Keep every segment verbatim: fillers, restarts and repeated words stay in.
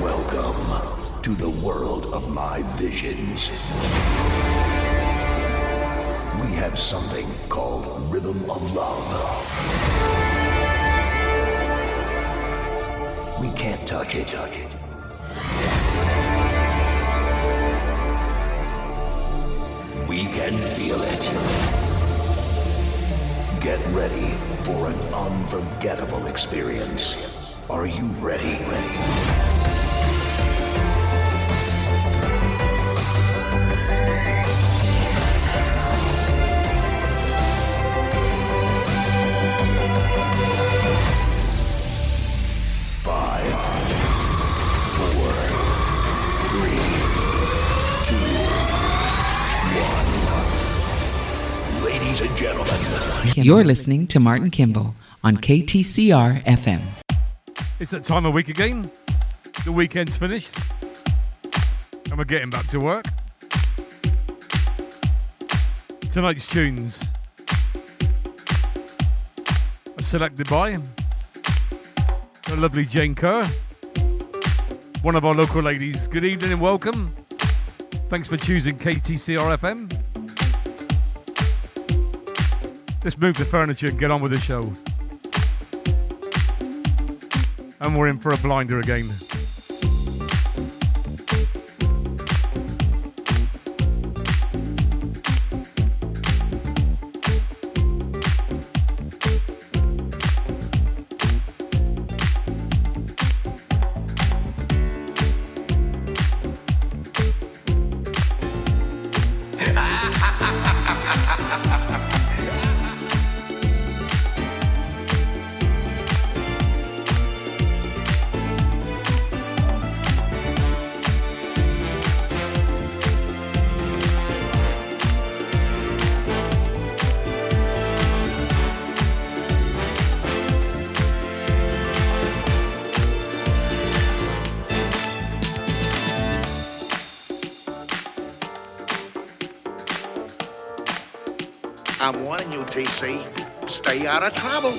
Welcome to the world of my visions. We have something called Rhythm of Love. We can't touch it. We can feel it. Get ready for an unforgettable experience. Are you ready? Ready? Five, four, three, two, one. Ladies and gentlemen, you're listening to Martin Kimball on K T C R F M. It's that time of week again. The weekend's finished. And we're getting back to work. Tonight's tunes are selected by the lovely Jane Kerr, one of our local ladies. Good evening and welcome. Thanks for choosing K T C R F M. Let's move the furniture and get on with the show. And we're in for a blinder again. I'm warning you, T C. Stay out of trouble.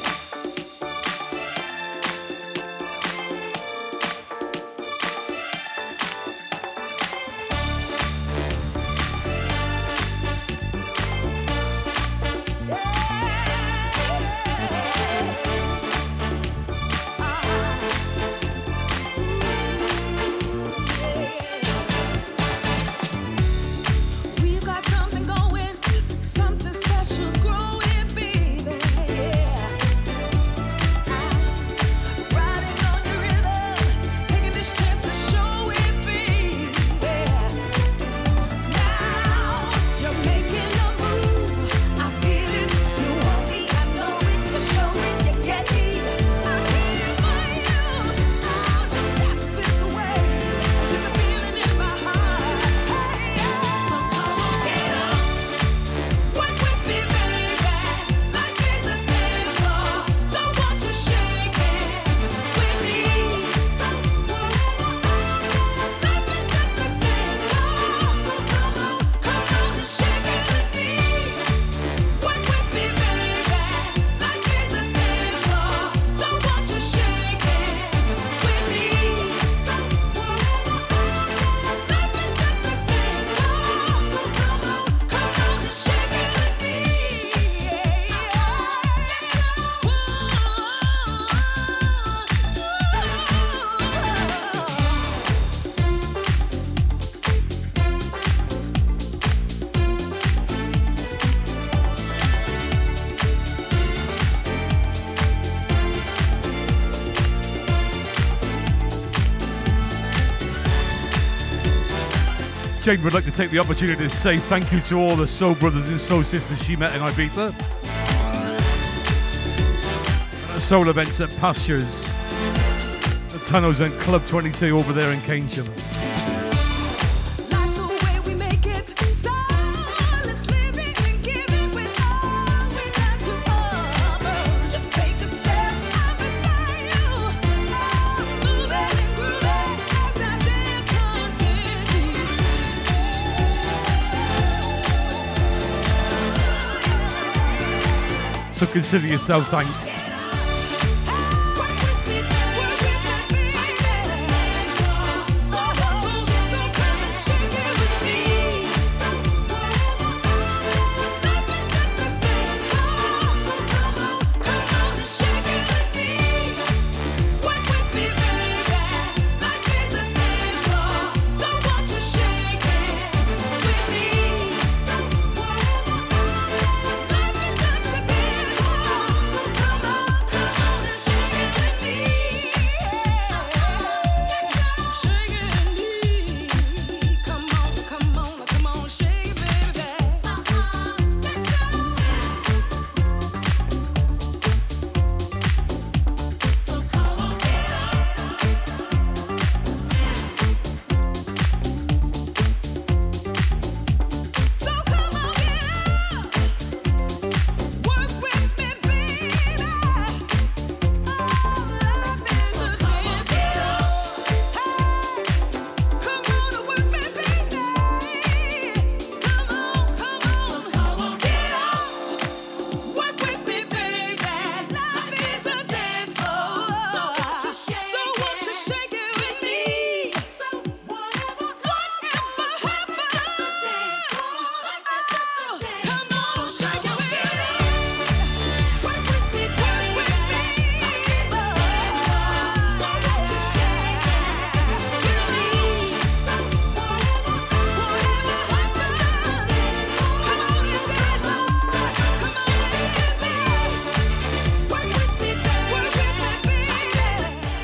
Jane would like to take the opportunity to say thank you to all the soul brothers and soul sisters she met in Ibiza. And at soul events at Pastures, the Tunnels and Club twenty-two over there in Keynsham. So consider yourself thanked.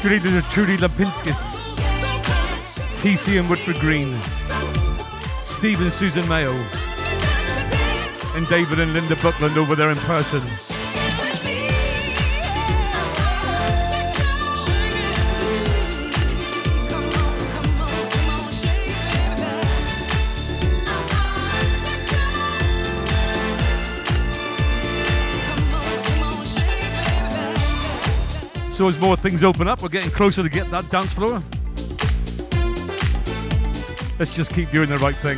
Good evening to Trudy Lampinskis, T C and Woodford Green, Steve and Susan Mayo, and David and Linda Buckland over there in person. So as more things open up, we're getting closer to get that dance floor. Let's just keep doing the right thing.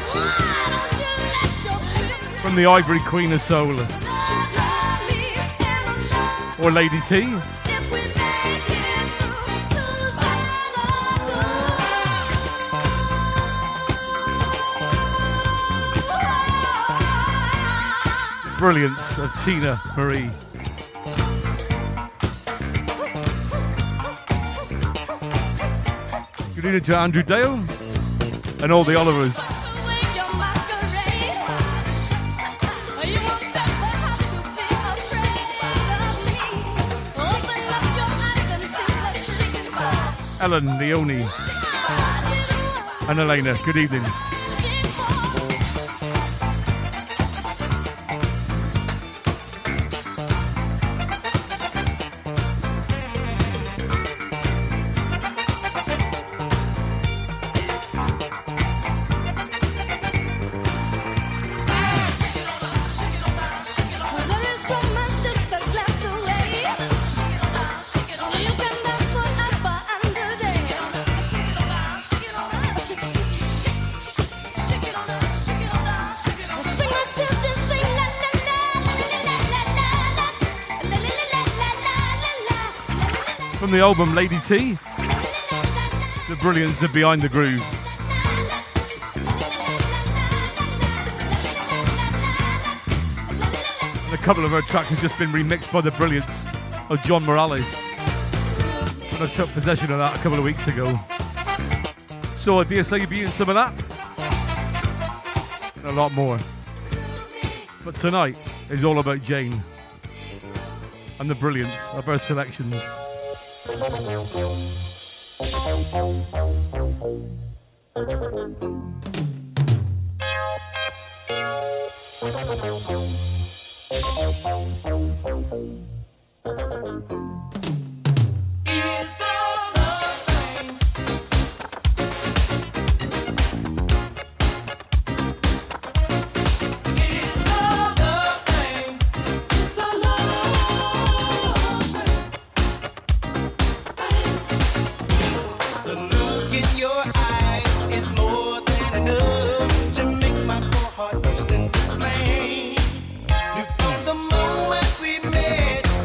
From the Ivory Queen of Soul. or Lady T. Brilliance of Tina Marie. Good evening to Andrew Dale and all the Olivers. Ellen, Leonie, and Elena, good evening. From the album Lady T, the brilliance of Behind the Groove. And a couple of her tracks have just been remixed by the brilliance of John Morales. And I took possession of that a couple of weeks ago. So I dare say you'll be eating some of that. And a lot more. But tonight is all about Jane and the brilliance of her selections. From the moment we met,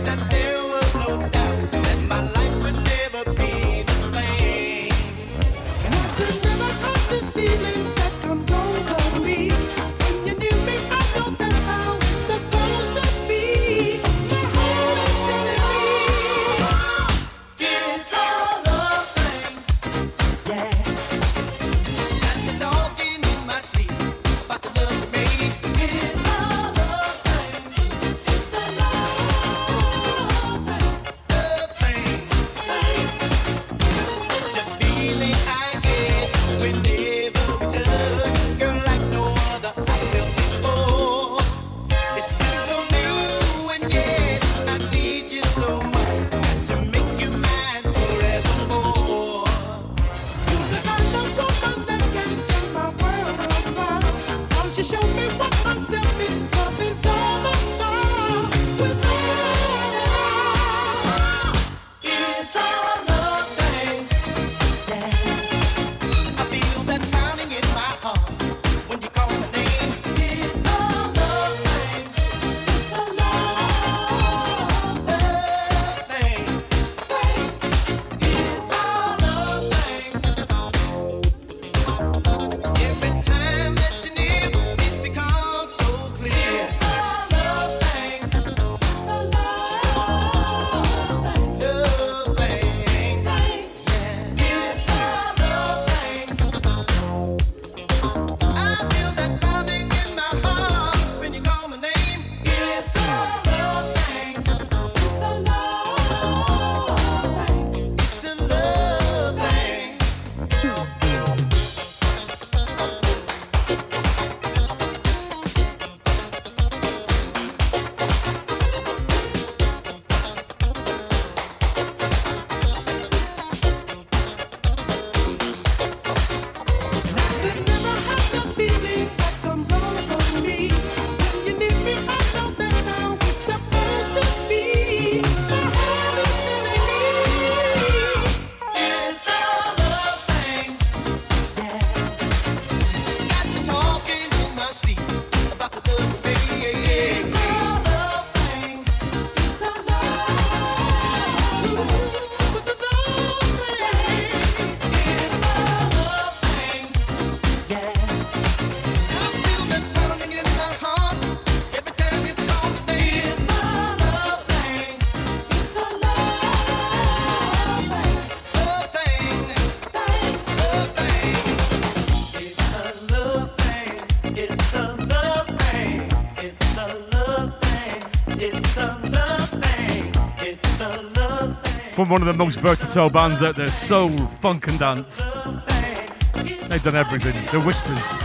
from one of the most versatile bands out there, soul, funk and dance. They've done everything. The Whispers.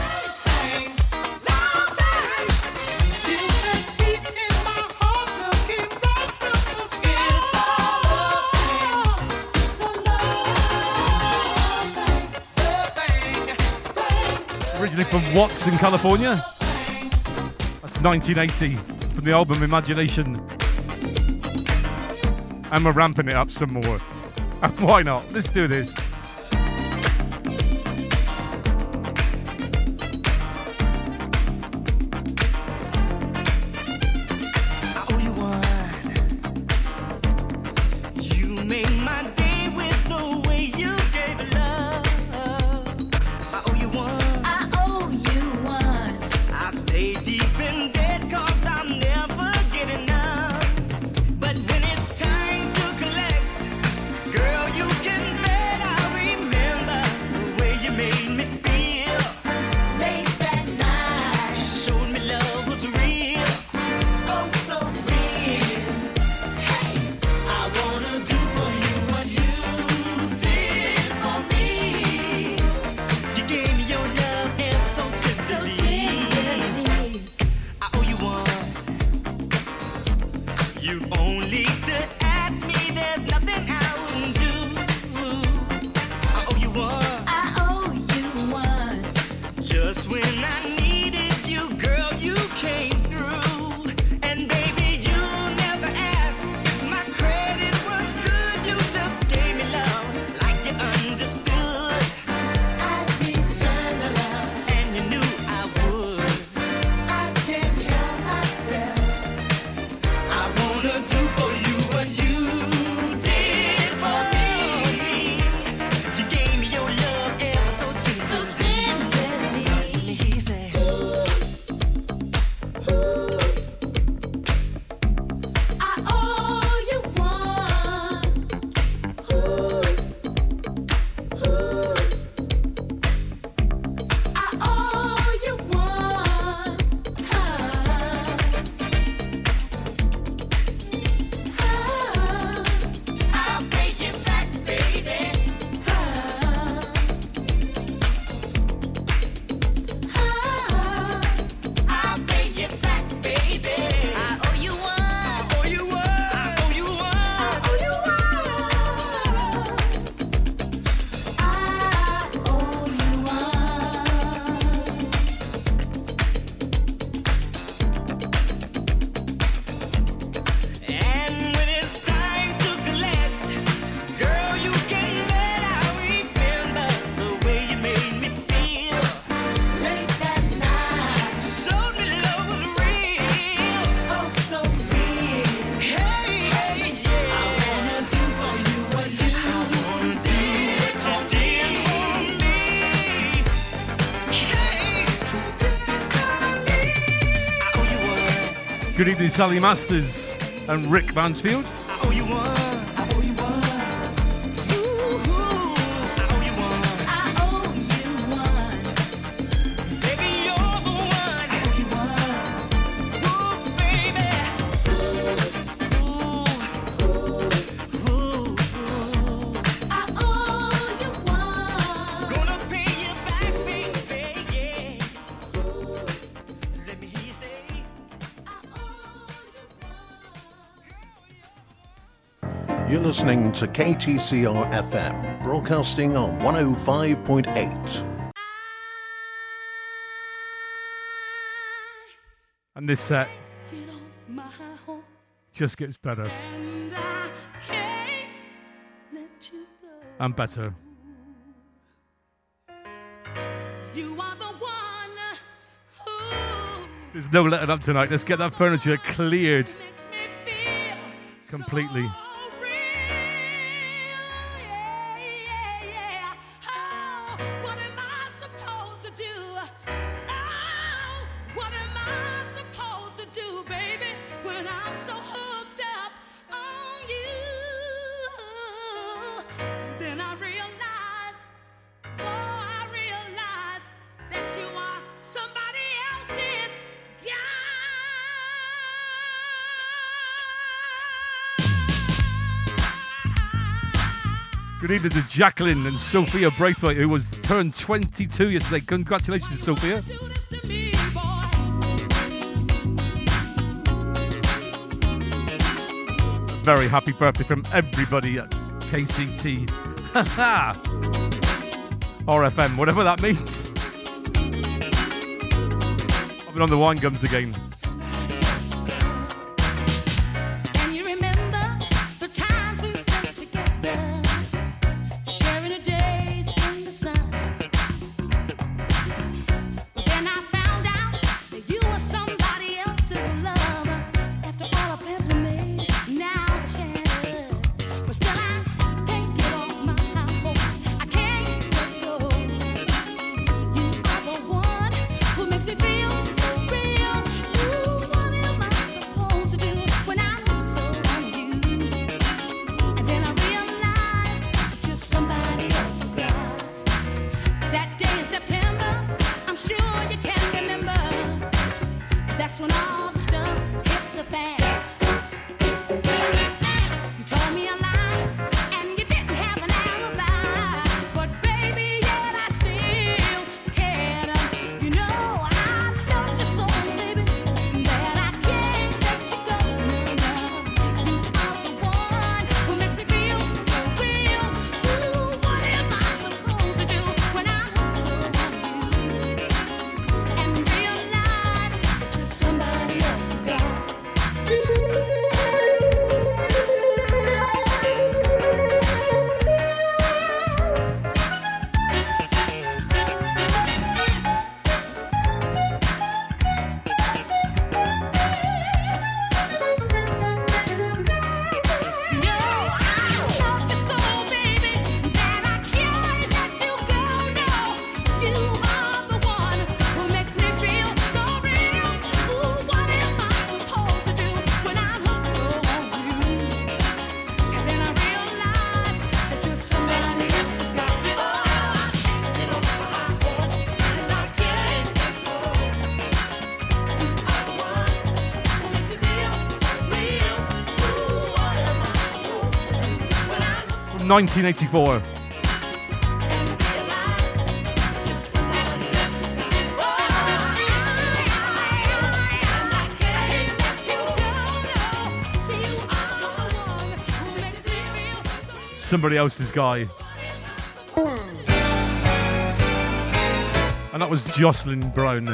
Originally from Watts in California. That's nineteen eighty from the album Imagination. And we're ramping it up some more. And why not? Let's do this. Good evening, Sally Masters and Rick Mansfield. You're listening to K T C R F M, broadcasting on one oh five point eight. And this set just gets better and better. There's no letting up tonight. Let's get that furniture cleared completely. Good evening to Jacqueline and Sophia Braithwaite, who was turned twenty-two yesterday. Congratulations, Sophia. Very happy birthday from everybody at K C T. R F M, whatever that means. I've been on the wine gums again. nineteen eighty-four. Somebody Else's Guy. And that was Jocelyn Brown.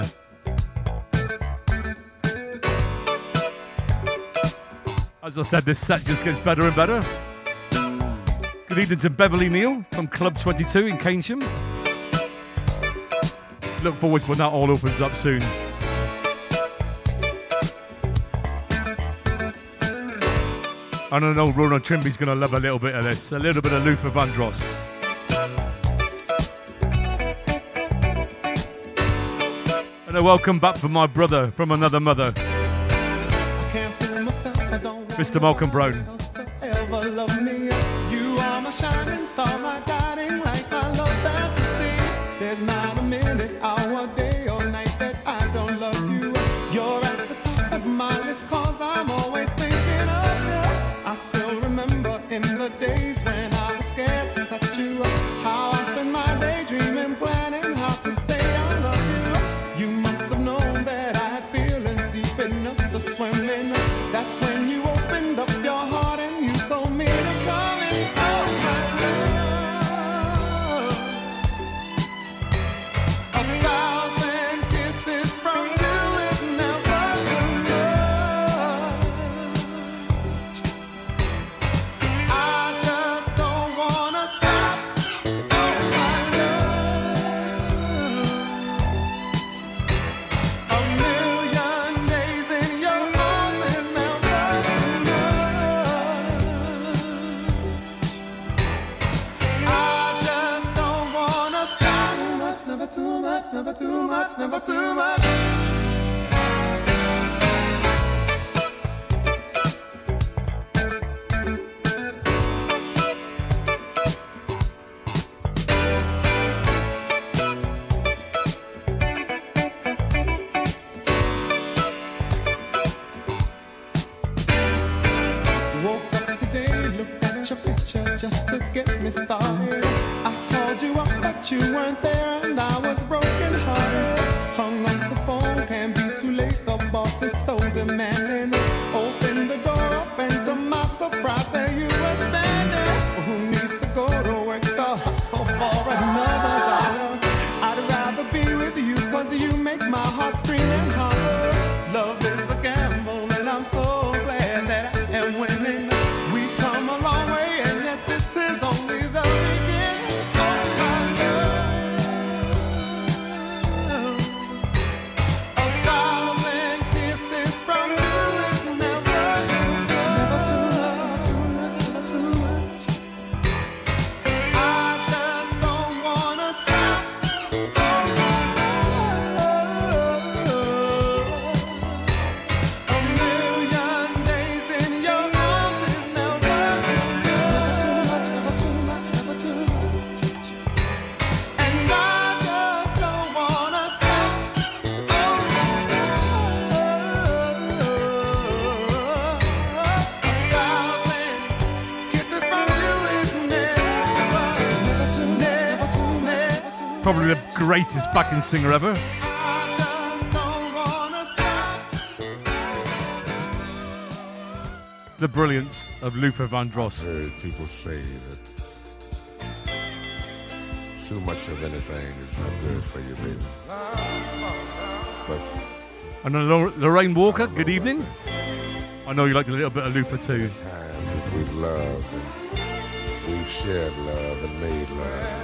As I said, this set just gets better and better. Good evening to Beverly Neal from Club twenty-two in Keynsham. Look forward to when that all opens up soon. And I know Ronan Trimby's going to love a little bit of this, a little bit of Luther Vandross. And a welcome back from my brother from another mother, Mister Malcolm Brown. Shining star, my guiding light, my love fantasy. There's not a minute, hour, day or night that I don't love you. You're at the top of my list, cause I'm always thinking of you. I still remember in the days when I was scared to touch you, how I spent my day dreaming, planning how to say I love you. You must have known that I had feelings deep enough to swim in. That's when you opened up your heart and you told me to come in. Never too much, never too much. Woke up today, looked at your picture just to get me started. I called you up, but you weren't there, and I was broken hearted. Hung up the phone, can't be too late. The boss is so demanding. Open the door up, and to my surprise, there you were standing. Who needs to go to work to hustle for another dollar? I'd rather be with you, cause you make my heart scream and holler. Love is a gamble, and I'm so glad that I am winning. We've come a long way, and yet this is only the beginning of my love. A thousand kisses from you is never never too much, never too much, never too much. I just don't wanna stop. A million days in your arms is never too much, never too much, never too much. And I just don't wanna stop. A thousand kisses from you is never, never too much, never too much. Probably the greatest backing singer ever. I just don't wanna stop. The brilliance of Luther Vandross. Heard people say that too much of anything is not good for you, baby. But And then Lor- Lorraine Walker, good evening. I know you like a little bit of Luther too. times that we've loved and we've shared love and made love,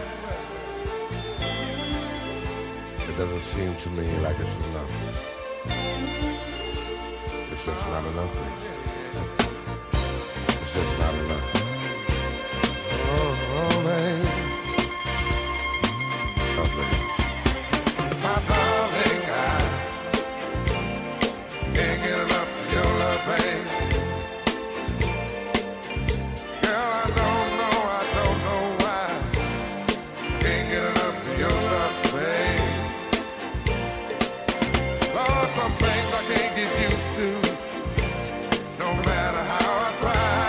it doesn't seem to me like it's enough. It's just not enough, baby. It's just not enough. Oh, oh, baby. Oh, baby. My darling, I can't get enough of your love, baby. Girl, I don't know, I don't know why. Can't get enough of your love, baby. Lord, some things I can't get used to, no matter how I try.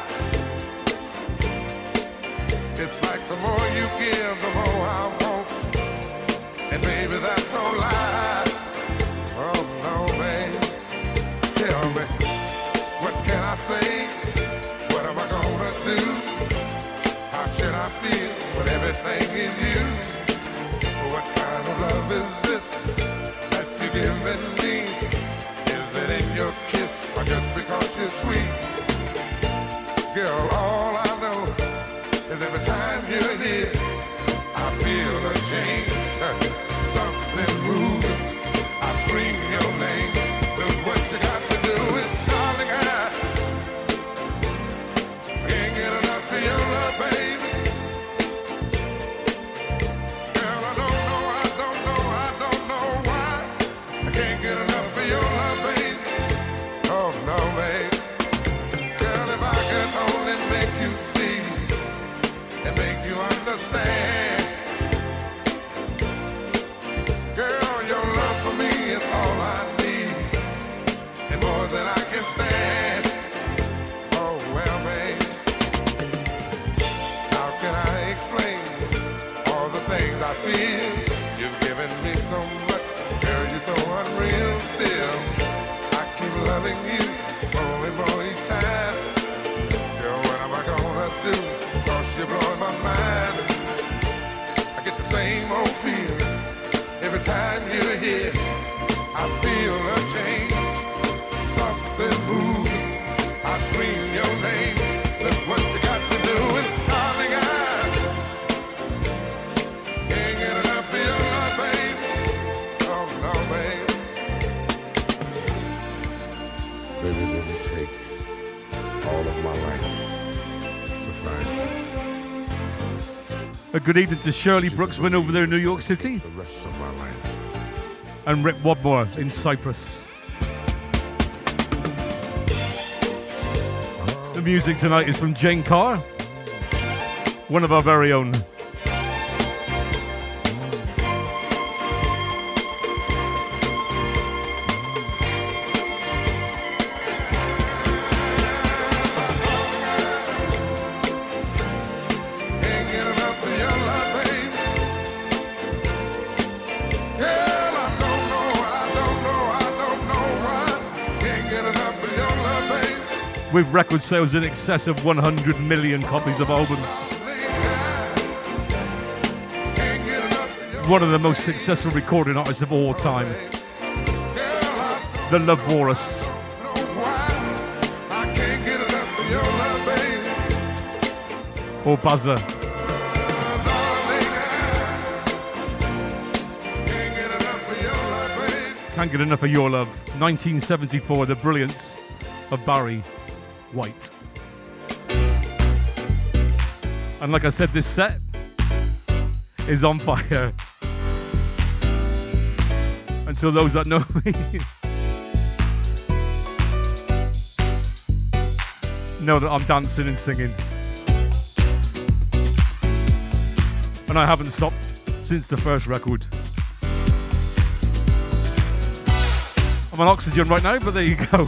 It's like the more you give, the more I want. And baby, that's no lie. Oh, no, baby. Tell me, what can I say? What am I gonna do? How should I feel with everything in you? What kind of love is this that you're giving me? Is it in your kiss or just because you're sweet? Girl, all I know is every time you're here, I feel a change. Something moving, I scream your name. Look what you got to do is, darling, I can't get enough of your love, baby. Girl, I don't know, I don't know, I don't know why. I can't get enough of your love, baby. Oh, no, baby. Girl, if I could only make you see and make you understand. Girl, your love for me is all I need, and more than I can stand. Oh, well, babe, how can I explain all the things I feel? You've given me so much, girl, you're so unreal still. I keep loving you more and more each time. Girl, what am I gonna do? Cause you're blowing my mind. I get the same old feeling every time you're here. I feel a change, something moving. I scream your name. Look what you got to do, and darling, I can't get enough of your love, baby. Oh no, baby. Baby, it didn't take all of my life to find you. A good evening to Shirley Brooksman over there in New York City, The rest of my life. and Rick Wadmore in Cyprus. The music tonight is from Jane Carr, one of our very own. Can't with record sales in excess of one hundred million copies of albums. One of the most successful recording artists of all time. The Love Walrus. Or Buzzer. Can't get enough of your love. nineteen seventy-four, the brilliance of Barry White. And like I said, this set is on fire. Until those that know me know that I'm dancing and singing. And I haven't stopped since the first record. I'm on oxygen right now, but there you go.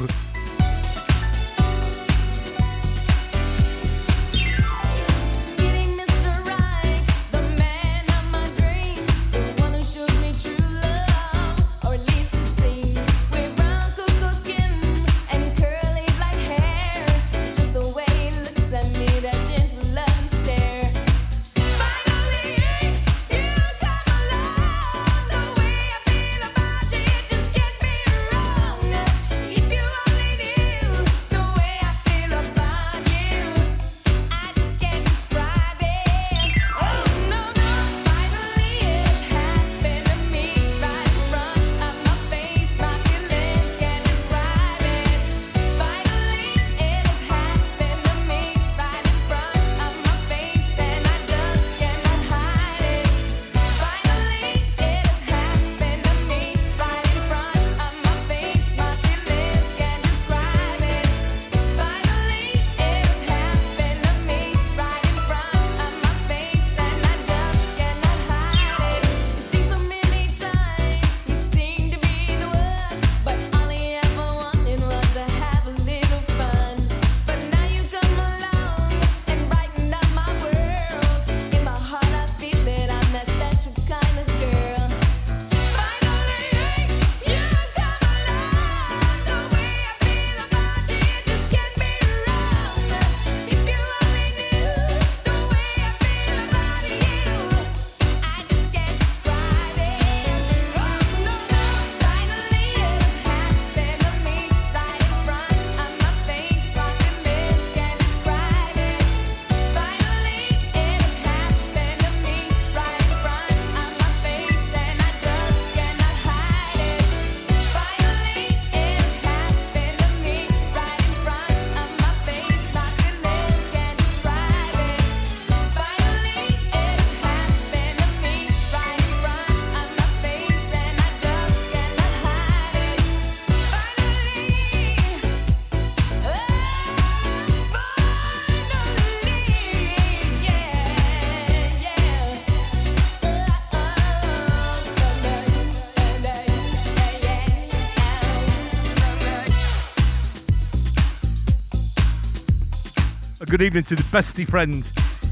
Good evening to the bestie friend,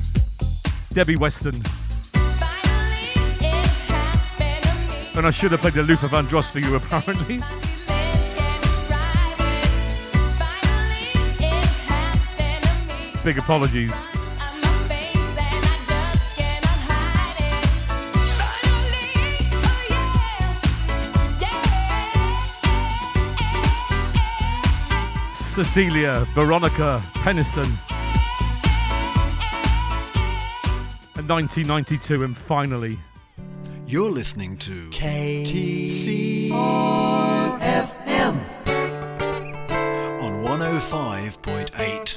Debbie Weston. And I should have played the Luther Vandross for you, apparently. Big apologies. Cecilia, Veronica, Peniston. And nineteen ninety-two, and finally. You're listening to K T C R F M on one oh five point eight.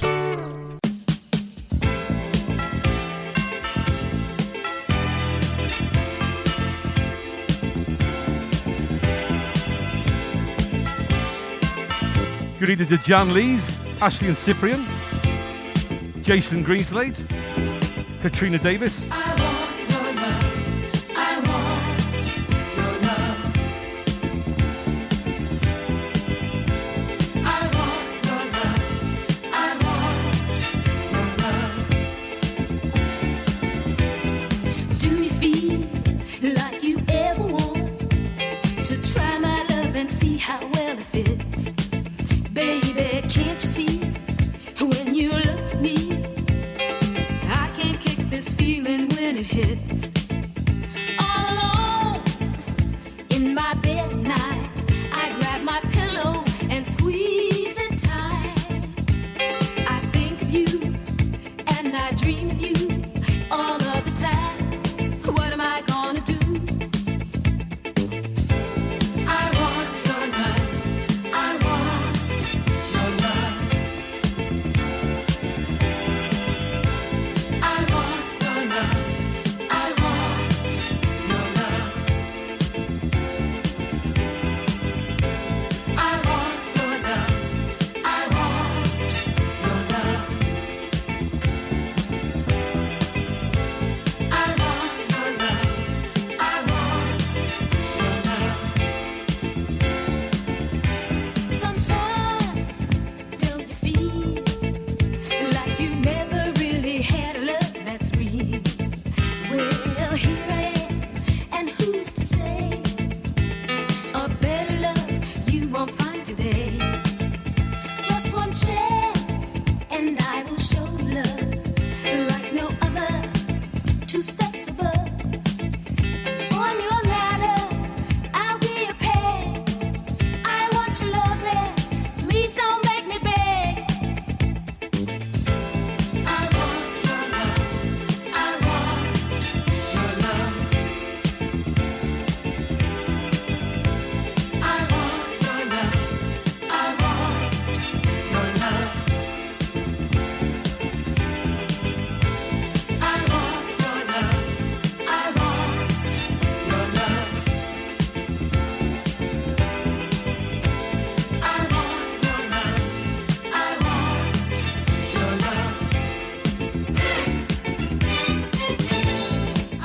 Good evening to Jan Lees, Ashley and Cyprian, Jason Greenslade, Katrina Davis. I want your love. I want your love. I want your love. I want your love. Do you feel like you ever want to try my love and see how well it fits? Baby, can't you see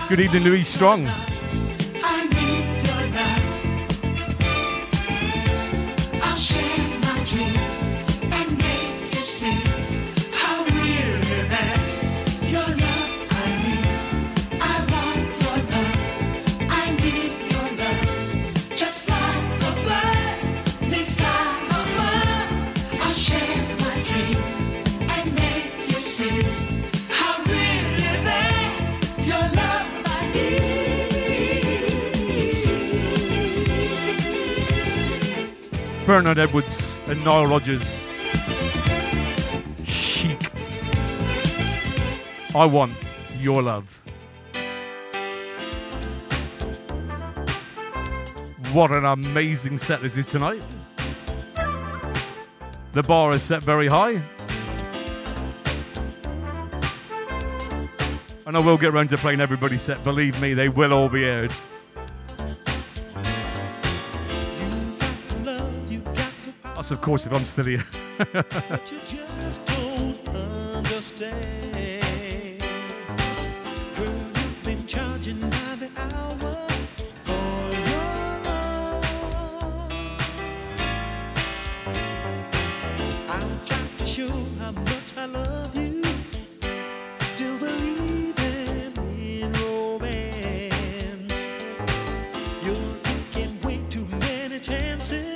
Good evening, Louise Strong. I need your love. I'll share my dreams and make you see how really bad your love I need. I want your love. I need your love. Just like a bird needs like a bird. I'll share my dreams and make you see how really bad your love I need. Bernard Edwards and Nile Rodgers. Chic. I want your love. What an amazing set this is tonight. The bar is set very high. And I will get round to playing everybody's set. Believe me, they will all be aired. That's of course if I'm still here. But you just don't understand. Girl, you've been charging by the hour for your love. I'll try to show how much I love you. Still believing in romance. You're taking way too many chances.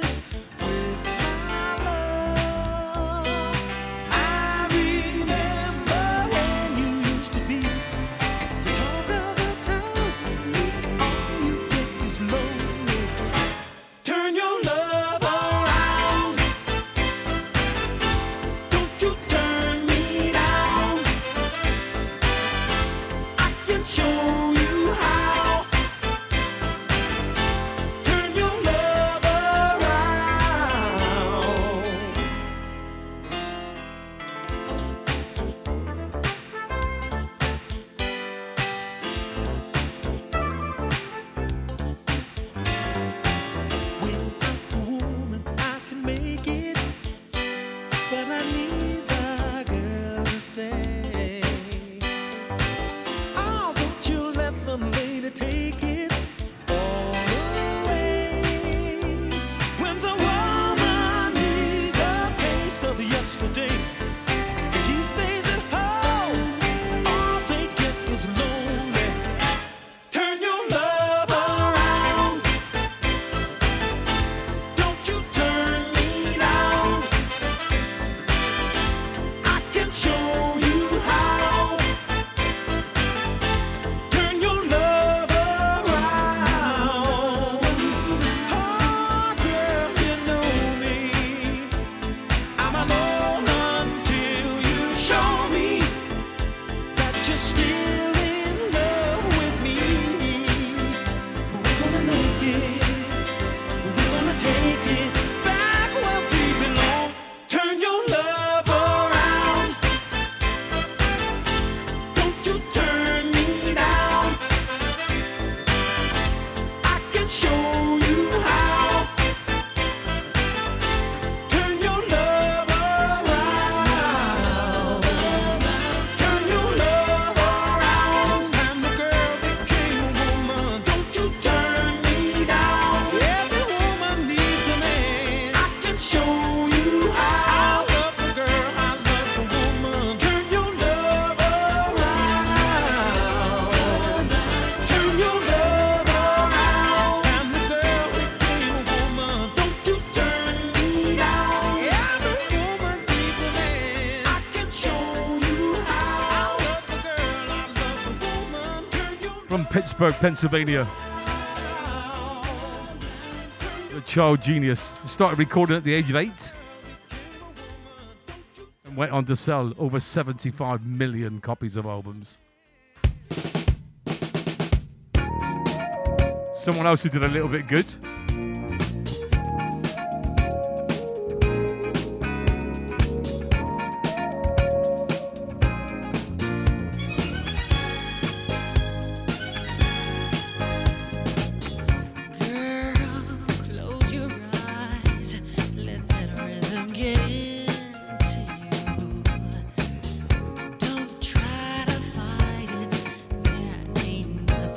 Pittsburgh, Pennsylvania. A child genius. Started recording at the age of eight and went on to sell over seventy-five million copies of albums. Someone else who did a little bit good. Don't try to fight it. There ain't nothing.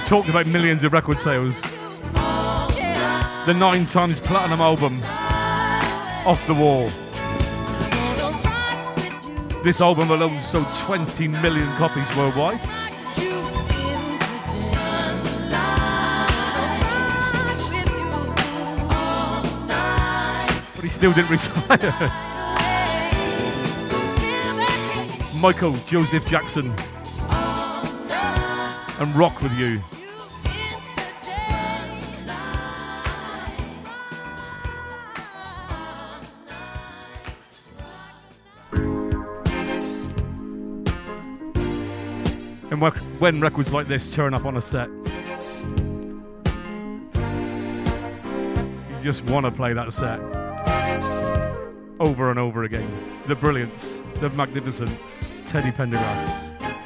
talked about millions of record sales. The nine times platinum album, Off the Wall. This album alone sold twenty million copies worldwide. But he still didn't retire. Michael Joseph Jackson and Rock With You. And when records like this turn up on a set, you just want to play that set over and over again. The brilliance, the magnificent Teddy Pendergrass.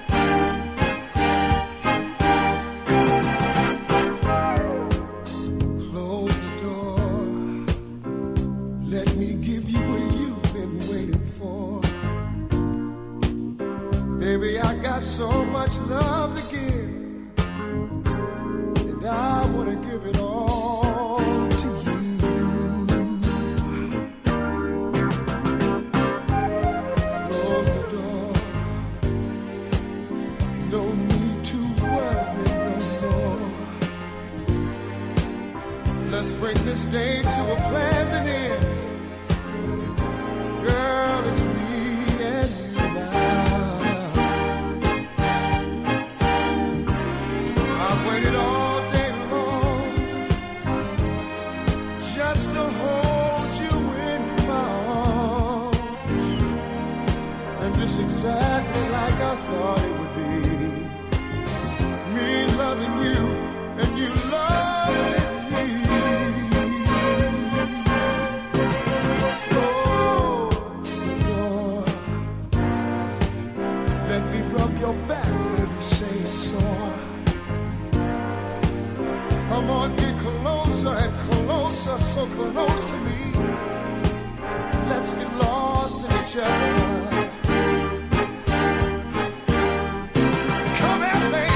Close the door. Let me give you what you've been waiting for. Baby, I got so much love to give, and I want to give it all to you. Close the door. No need to worry no more. Let's bring this day to a pleasant end. Girl, it's me and you now. I've waited all day long just to hold you in my arms, and this exactly like I thought it would be. Me loving you and you loving me. Close the door. Let me rub your back where you say it's sore. Come on, get closer and closer, so close to me. Let's get lost in each other. Come here, baby.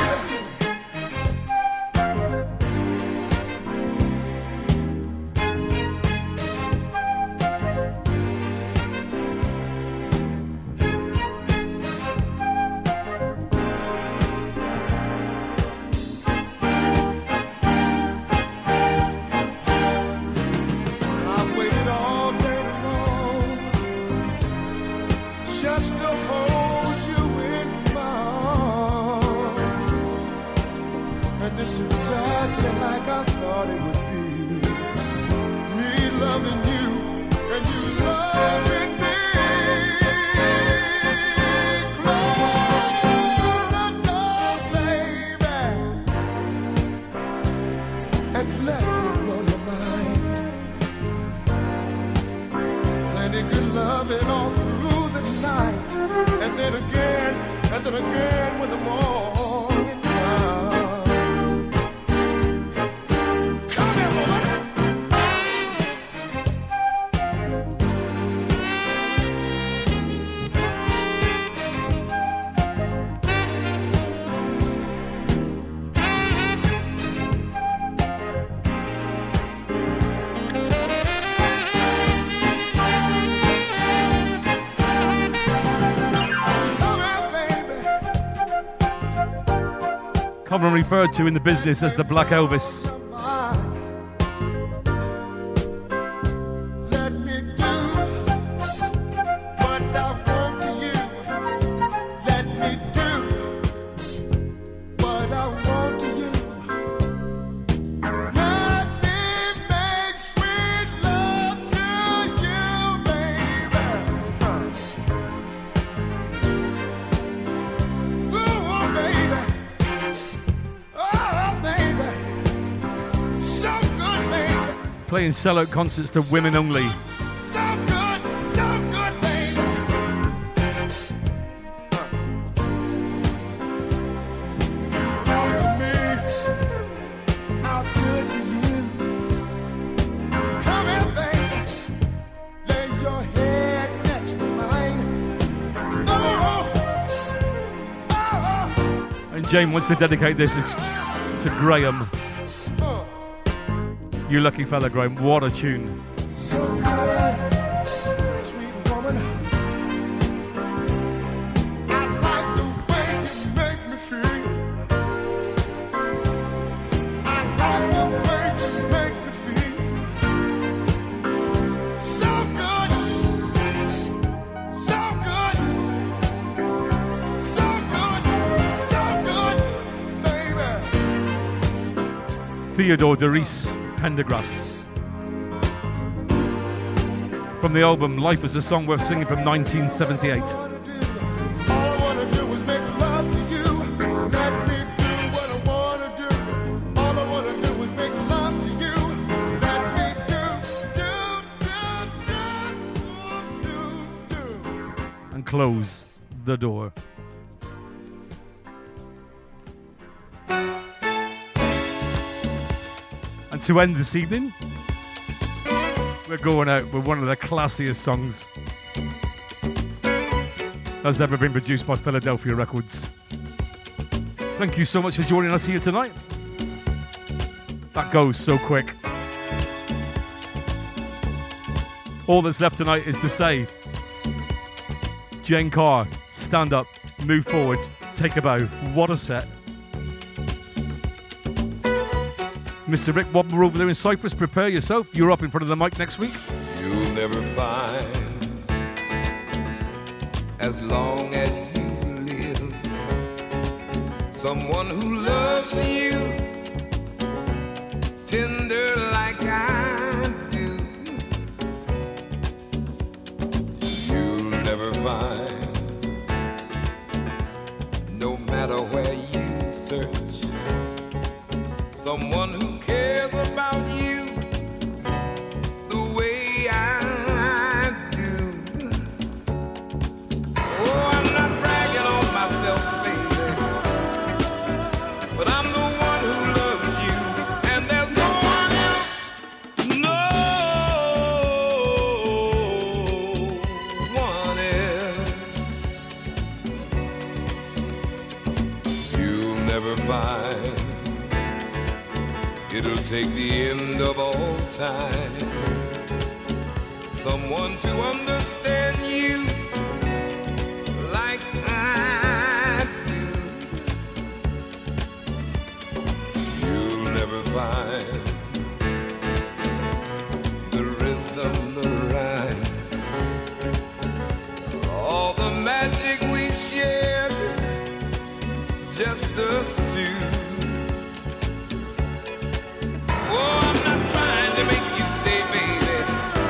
I've waited all day long just to hold you in my arms, and this is exactly like I thought it would be. Me loving you and you loving me. Close the door, baby, and let me blow your mind. Plenty good loving all through the night, and then again, and then again when the morning comes. Come here, woman. Commonly referred to in the business as the Black Elvis. Let me do what I want to you. Let me do what I want to you. Let me make sweet love to you, baby. Ooh, baby. Oh, baby. So good, baby. Playing sellout concerts to women only. So good, so good, baby. Talk to me, how good to you. Come here, baby. Lay your head next to mine. Oh, oh, oh. And Jane wants to dedicate this ex- to Graham. You lucky fella, Graham. What a tune. So good, sweet woman. I like the way you make me feel. I like the way you make me feel. So good, so good, so good, so good, baby. Theodore Derice Pendergrass. From the album Life is a Song Worth Singing from nineteen seventy-eight. All I wanna do is make love to you. Let me do what I wanna do. All I wanna do is make love to you. Let me do, do, do, do, do, do. And close the door. And to end this evening, we're going out with one of the classiest songs that's ever been produced by Philadelphia Records. Thank you so much for joining us here tonight. That goes so quick. All that's left tonight is to say, Jane Carr, stand up, move forward, take a bow. What a set. Mister Rick Wadmore over there in Cyprus, prepare yourself. You're up in front of the mic next week. You'll never find, as long as you live, someone who loves you tender like I do. You'll never find, no matter where you search, someone who cares about you the way I do. Oh, I'm not bragging on myself, baby, but I'm the one who loves you, and there's no one else, no one else. You'll never find, it'll take the end of all time, someone to understand you like I do. You'll never find the rhythm, the rhyme, all the magic we shared, just us two. Oh, I'm not trying to make you stay, baby,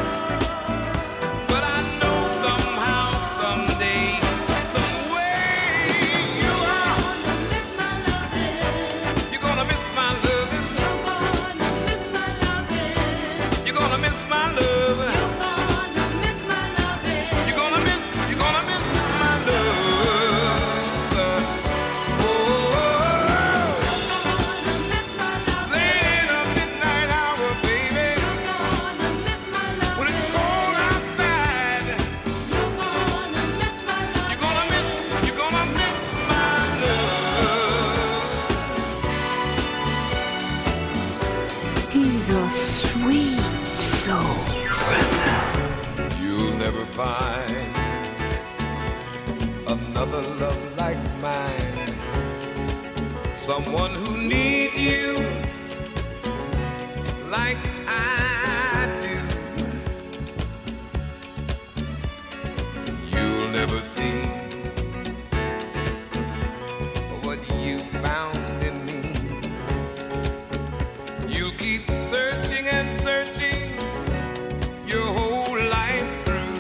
but I know somehow, someday, some way you are gonna miss my loving. You're gonna miss my loving. You're gonna miss my loving. You're gonna miss my loving. You're gonna miss my loving. You're gonna miss, you're gonna miss my love. Oh. Find another love like mine, someone who needs you like I do. You'll never see what you found in me. You'll keep searching and searching your whole life.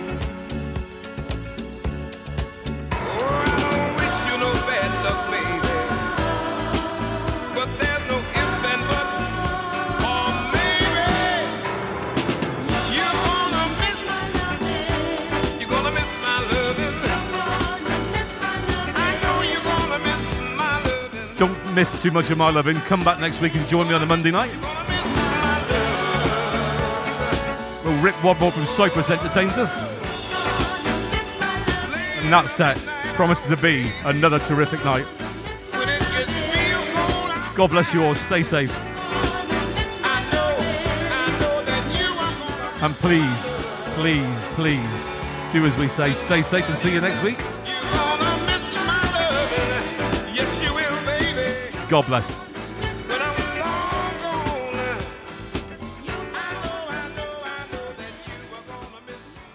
Don't miss too much of my loving. Come back next week and join me on a Monday night. Well, Rick Wadmore from Cyprus entertains us. And that set promises to be another terrific night. God bless you all. Stay safe. And please, please, please do as we say. Stay safe and see you next week. God bless.